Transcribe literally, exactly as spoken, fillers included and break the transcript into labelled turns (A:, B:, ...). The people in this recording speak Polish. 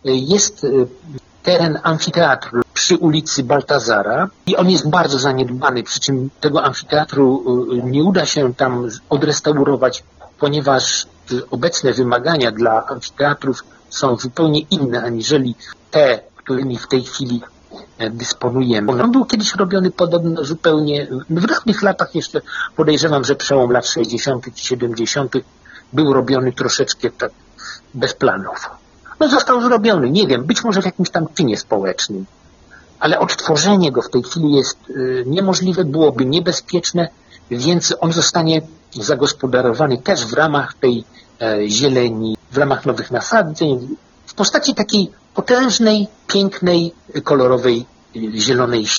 A: jest teren amfiteatru przy ulicy Baltazara i on jest bardzo zaniedbany, przy czym tego amfiteatru nie uda się tam odrestaurować, ponieważ obecne wymagania dla amfiteatrów są zupełnie inne aniżeli te, którymi w tej chwili dysponujemy. On był kiedyś robiony podobno zupełnie, w dawnych latach jeszcze podejrzewam, że przełom lat sześćdziesiątych i siedemdziesiątych był robiony troszeczkę tak bez planów. No został zrobiony, nie wiem, być może w jakimś tam czynie społecznym, ale odtworzenie go w tej chwili jest y, niemożliwe, byłoby niebezpieczne, więc on zostanie zagospodarowany też w ramach tej e, zieleni, w ramach nowych nasadzeń, w postaci takiej potężnej, pięknej, kolorowej, zielonej